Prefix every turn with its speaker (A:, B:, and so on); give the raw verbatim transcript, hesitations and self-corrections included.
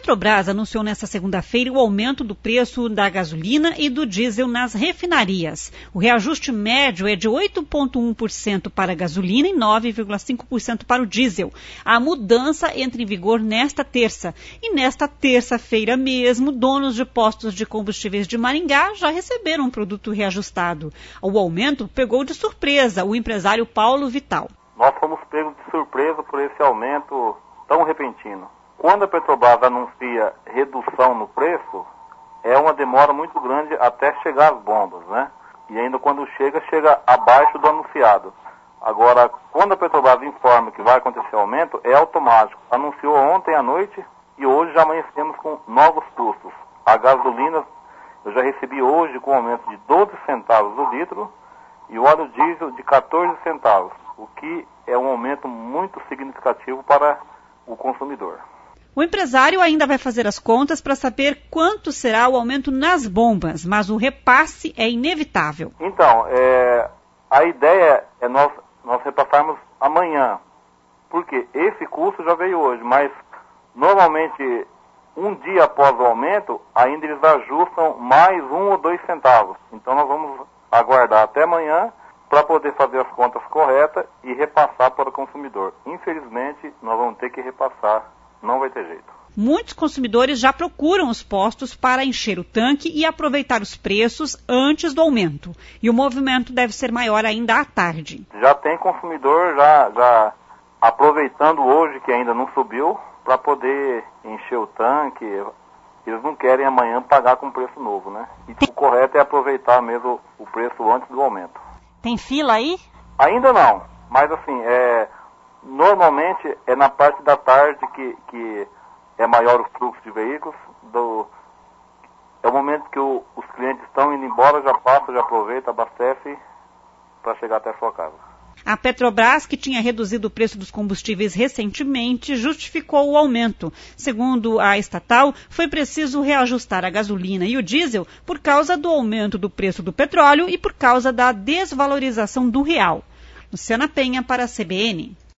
A: Petrobras anunciou nesta segunda-feira o aumento do preço da gasolina e do diesel nas refinarias. O reajuste médio é de oito vírgula um por cento para a gasolina e nove vírgula cinco por cento para o diesel. A mudança entra em vigor nesta terça. E nesta terça-feira mesmo, donos de postos de combustíveis de Maringá já receberam um produto reajustado. O aumento pegou de surpresa o empresário Paulo Vital.
B: Nós fomos pegos de surpresa por esse aumento tão repentino. Quando a Petrobras anuncia redução no preço, é uma demora muito grande até chegar às bombas, né? E ainda quando chega, chega abaixo do anunciado. Agora, quando a Petrobras informa que vai acontecer aumento, é automático. Anunciou ontem à noite e hoje já amanhecemos com novos custos. A gasolina eu já recebi hoje com aumento de doze centavos o litro e o óleo diesel de quatorze centavos, o que é um aumento muito significativo para o consumidor.
A: O empresário ainda vai fazer as contas para saber quanto será o aumento nas bombas, mas o repasse é inevitável.
B: Então, é, a ideia é nós, nós repassarmos amanhã, porque esse custo já veio hoje, mas normalmente um dia após o aumento, ainda eles ajustam mais um ou dois centavos. Então nós vamos aguardar até amanhã para poder fazer as contas corretas e repassar para o consumidor. Infelizmente, nós vamos ter que repassar. Não vai ter jeito.
A: Muitos consumidores já procuram os postos para encher o tanque e aproveitar os preços antes do aumento. E o movimento deve ser maior ainda à tarde.
B: Já tem consumidor já, já aproveitando hoje, que ainda não subiu, para poder encher o tanque. Eles não querem amanhã pagar com preço novo, né? E o correto é aproveitar mesmo o preço antes do aumento.
A: Tem fila aí?
B: Ainda não, mas assim, é... normalmente é na parte da tarde que, que é maior o fluxo de veículos. Do, é o momento que o, os clientes estão indo embora, já passa, já aproveita, abastece para chegar até a sua casa.
A: A Petrobras, que tinha reduzido o preço dos combustíveis recentemente, justificou o aumento. Segundo a estatal, foi preciso reajustar a gasolina e o diesel por causa do aumento do preço do petróleo e por causa da desvalorização do real. Luciana Penha para a C B N.